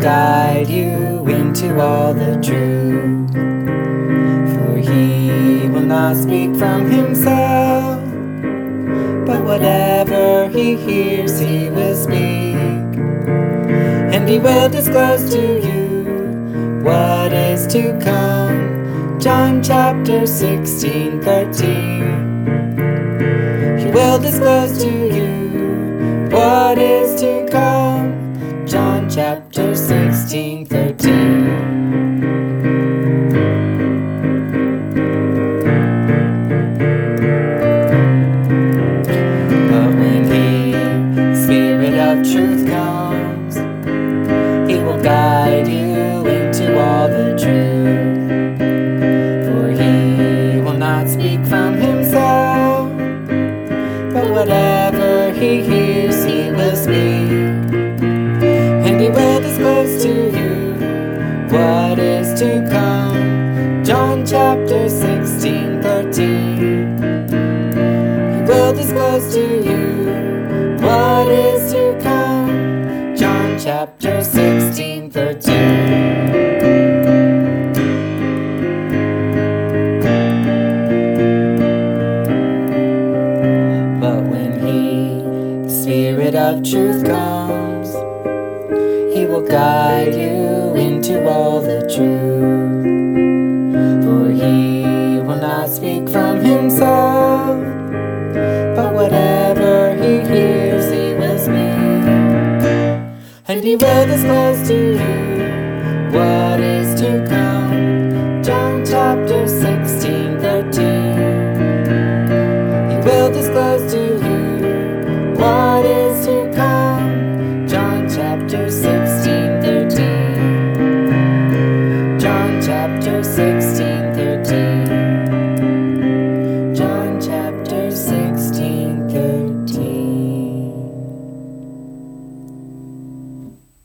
guide you into all the truth. For he will not speak from himself, but whatever he hears he will speak. And he will disclose to you what is to come. John chapter 16:13. He will disclose to you what is to come. John chapter 16:13. But when he, Spirit of truth, comes, he will guide you into all the truth. For he will not speak from himself, but whatever he hears he will speak. And he will disclose to you what is to come. John chapter 16:13. He will disclose to you what is to come. John chapter 16:13. But when he, the Spirit of truth, comes, he will guide you into all the truth. For he will not speak from himself, but whatever he hears he will speak. And he will disclose to you